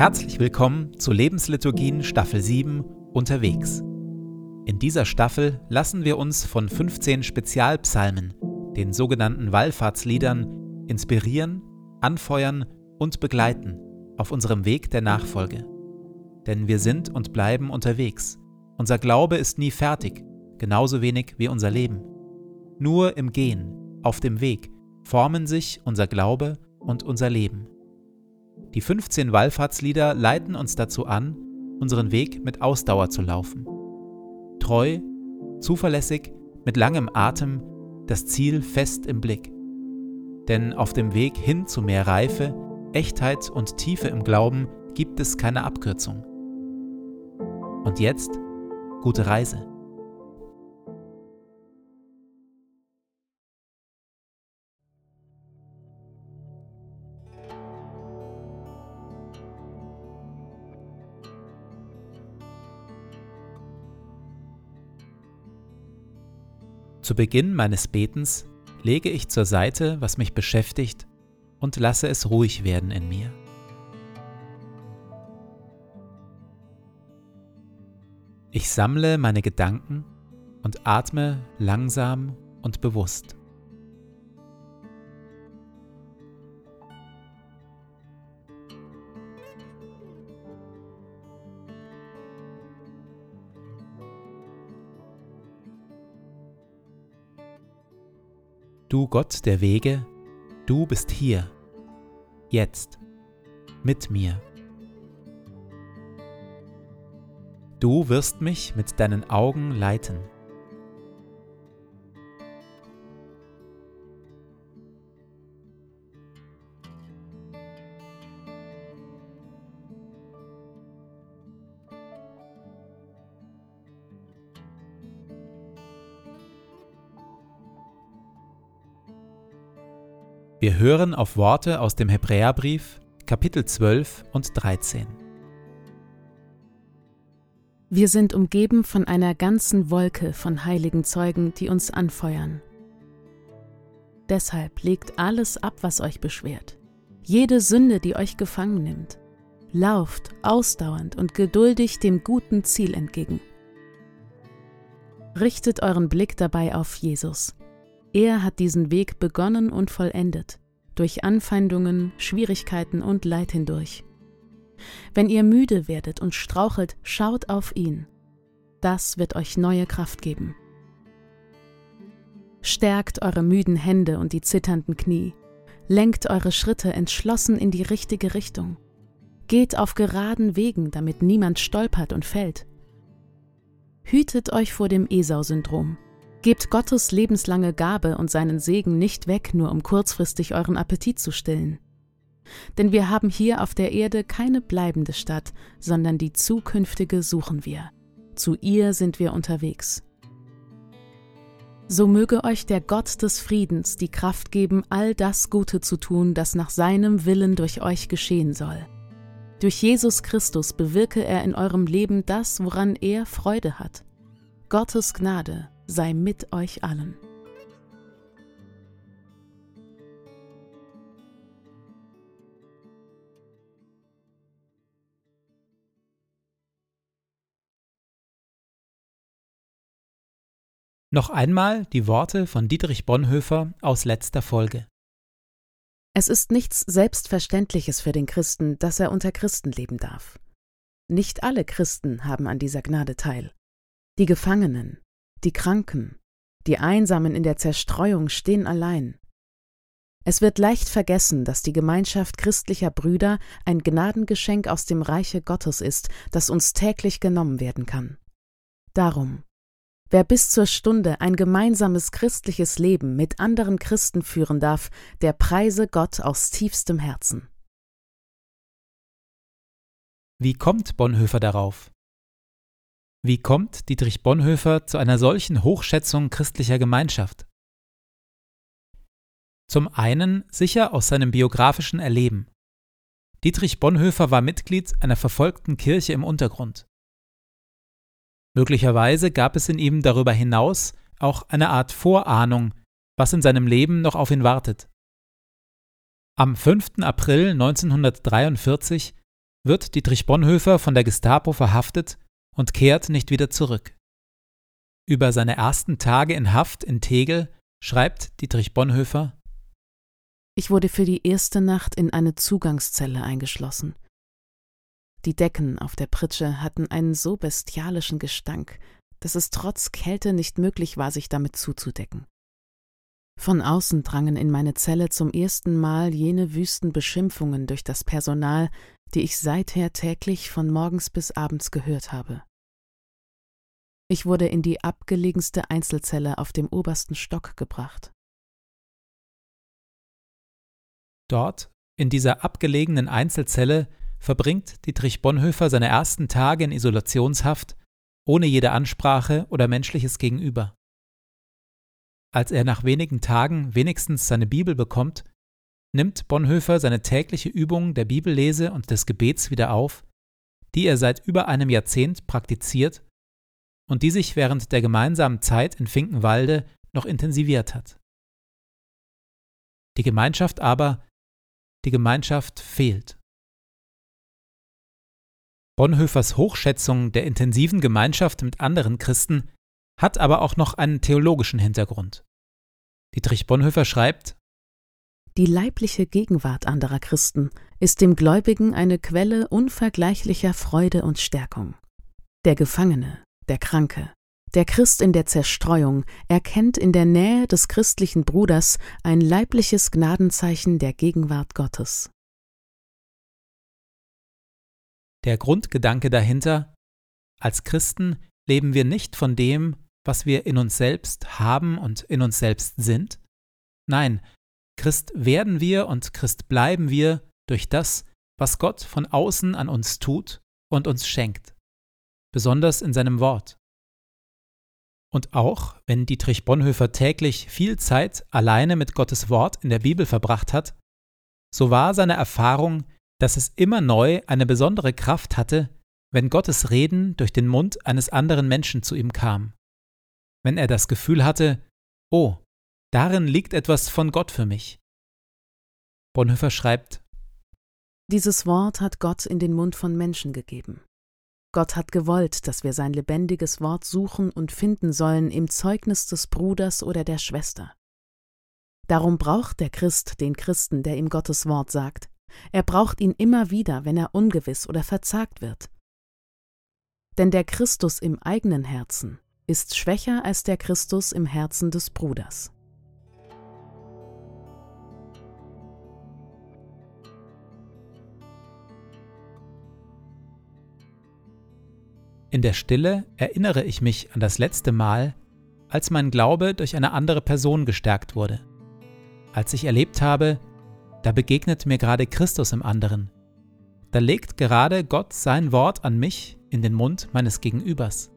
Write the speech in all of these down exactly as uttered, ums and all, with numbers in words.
Herzlich willkommen zu Lebensliturgien Staffel sieben Unterwegs. In dieser Staffel lassen wir uns von fünfzehn Spezialpsalmen, den sogenannten Wallfahrtsliedern, inspirieren, anfeuern und begleiten auf unserem Weg der Nachfolge. Denn wir sind und bleiben unterwegs. Unser Glaube ist nie fertig, genauso wenig wie unser Leben. Nur im Gehen, auf dem Weg, formen sich unser Glaube und unser Leben. Die fünfzehn Wallfahrtslieder leiten uns dazu an, unseren Weg mit Ausdauer zu laufen. Treu, zuverlässig, mit langem Atem, das Ziel fest im Blick. Denn auf dem Weg hin zu mehr Reife, Echtheit und Tiefe im Glauben gibt es keine Abkürzung. Und jetzt, gute Reise. Zu Beginn meines Betens lege ich zur Seite, was mich beschäftigt, und lasse es ruhig werden in mir. Ich sammle meine Gedanken und atme langsam und bewusst. Du Gott der Wege, du bist hier, jetzt, mit mir. Du wirst mich mit deinen Augen leiten. Wir hören auf Worte aus dem Hebräerbrief, Kapitel zwölf und dreizehn. Wir sind umgeben von einer ganzen Wolke von heiligen Zeugen, die uns anfeuern. Deshalb legt alles ab, was euch beschwert, jede Sünde, die euch gefangen nimmt. Lauft ausdauernd und geduldig dem guten Ziel entgegen. Richtet euren Blick dabei auf Jesus. Er hat diesen Weg begonnen und vollendet, durch Anfeindungen, Schwierigkeiten und Leid hindurch. Wenn ihr müde werdet und strauchelt, schaut auf ihn. Das wird euch neue Kraft geben. Stärkt eure müden Hände und die zitternden Knie. Lenkt eure Schritte entschlossen in die richtige Richtung. Geht auf geraden Wegen, damit niemand stolpert und fällt. Hütet euch vor dem Esau-Syndrom. Gebt Gottes lebenslange Gabe und seinen Segen nicht weg, nur um kurzfristig euren Appetit zu stillen. Denn wir haben hier auf der Erde keine bleibende Stadt, sondern die zukünftige suchen wir. Zu ihr sind wir unterwegs. So möge euch der Gott des Friedens die Kraft geben, all das Gute zu tun, das nach seinem Willen durch euch geschehen soll. Durch Jesus Christus bewirke er in eurem Leben das, woran er Freude hat. Gottes Gnade sei mit euch allen. Noch einmal die Worte von Dietrich Bonhoeffer aus letzter Folge. Es ist nichts Selbstverständliches für den Christen, dass er unter Christen leben darf. Nicht alle Christen haben an dieser Gnade teil. Die Gefangenen, die Kranken, die Einsamen in der Zerstreuung stehen allein. Es wird leicht vergessen, dass die Gemeinschaft christlicher Brüder ein Gnadengeschenk aus dem Reiche Gottes ist, das uns täglich genommen werden kann. Darum, wer bis zur Stunde ein gemeinsames christliches Leben mit anderen Christen führen darf, der preise Gott aus tiefstem Herzen. Wie kommt Bonhoeffer darauf? Wie kommt Dietrich Bonhoeffer zu einer solchen Hochschätzung christlicher Gemeinschaft? Zum einen sicher aus seinem biografischen Erleben. Dietrich Bonhoeffer war Mitglied einer verfolgten Kirche im Untergrund. Möglicherweise gab es in ihm darüber hinaus auch eine Art Vorahnung, was in seinem Leben noch auf ihn wartet. Am fünften April neunzehnhundertdreiundvierzig wird Dietrich Bonhoeffer von der Gestapo verhaftet und kehrt nicht wieder zurück. Über seine ersten Tage in Haft in Tegel schreibt Dietrich Bonhoeffer: Ich wurde für die erste Nacht in eine Zugangszelle eingeschlossen. Die Decken auf der Pritsche hatten einen so bestialischen Gestank, dass es trotz Kälte nicht möglich war, sich damit zuzudecken. Von außen drangen in meine Zelle zum ersten Mal jene wüsten Beschimpfungen durch das Personal, die ich seither täglich von morgens bis abends gehört habe. Ich wurde in die abgelegenste Einzelzelle auf dem obersten Stock gebracht. Dort, in dieser abgelegenen Einzelzelle, verbringt Dietrich Bonhoeffer seine ersten Tage in Isolationshaft ohne jede Ansprache oder menschliches Gegenüber. Als er nach wenigen Tagen wenigstens seine Bibel bekommt, nimmt Bonhoeffer seine tägliche Übung der Bibellese und des Gebets wieder auf, die er seit über einem Jahrzehnt praktiziert und die sich während der gemeinsamen Zeit in Finkenwalde noch intensiviert hat. Die Gemeinschaft aber, die Gemeinschaft fehlt. Bonhoeffers Hochschätzung der intensiven Gemeinschaft mit anderen Christen hat aber auch noch einen theologischen Hintergrund. Dietrich Bonhoeffer schreibt: Die leibliche Gegenwart anderer Christen ist dem Gläubigen eine Quelle unvergleichlicher Freude und Stärkung. Der Gefangene, der Kranke, der Christ in der Zerstreuung erkennt in der Nähe des christlichen Bruders ein leibliches Gnadenzeichen der Gegenwart Gottes. Der Grundgedanke dahinter: Als Christen leben wir nicht von dem, was wir in uns selbst haben und in uns selbst sind. Nein, Christ werden wir und Christ bleiben wir durch das, was Gott von außen an uns tut und uns schenkt, besonders in seinem Wort. Und auch wenn Dietrich Bonhoeffer täglich viel Zeit alleine mit Gottes Wort in der Bibel verbracht hat, so war seine Erfahrung, dass es immer neu eine besondere Kraft hatte, wenn Gottes Reden durch den Mund eines anderen Menschen zu ihm kam. Wenn er das Gefühl hatte: Oh, darin liegt etwas von Gott für mich. Bonhoeffer schreibt: Dieses Wort hat Gott in den Mund von Menschen gegeben. Gott hat gewollt, dass wir sein lebendiges Wort suchen und finden sollen im Zeugnis des Bruders oder der Schwester. Darum braucht der Christ den Christen, der ihm Gottes Wort sagt. Er braucht ihn immer wieder, wenn er ungewiss oder verzagt wird. Denn der Christus im eigenen Herzen ist schwächer als der Christus im Herzen des Bruders. In der Stille erinnere ich mich an das letzte Mal, als mein Glaube durch eine andere Person gestärkt wurde. Als ich erlebt habe, da begegnet mir gerade Christus im anderen. Da legt gerade Gott sein Wort an mich in den Mund meines Gegenübers.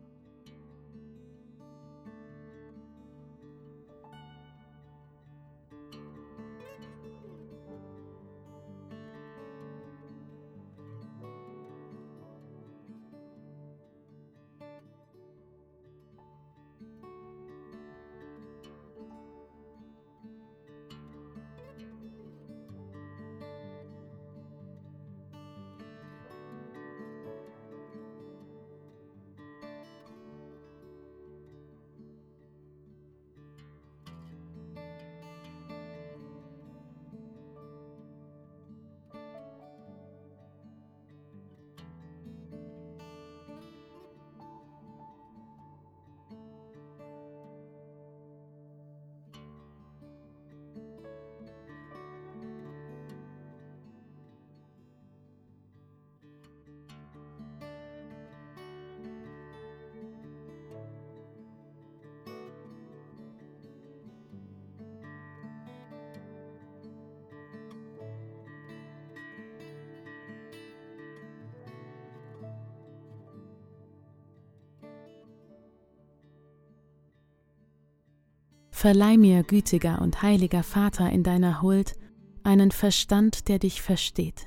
Verleih mir, gütiger und heiliger Vater, in deiner Huld einen Verstand, der dich versteht,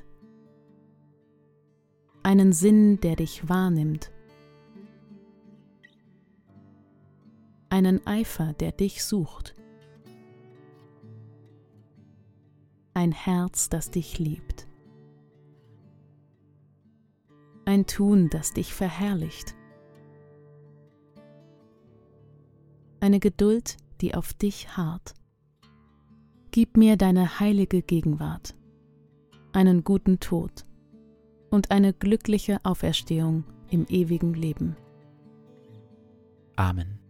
einen Sinn, der dich wahrnimmt, einen Eifer, der dich sucht, ein Herz, das dich liebt. ein Tun, das dich verherrlicht. Eine Geduld, die auf dich harrt. Gib mir deine heilige Gegenwart, einen guten Tod und eine glückliche Auferstehung im ewigen Leben. Amen.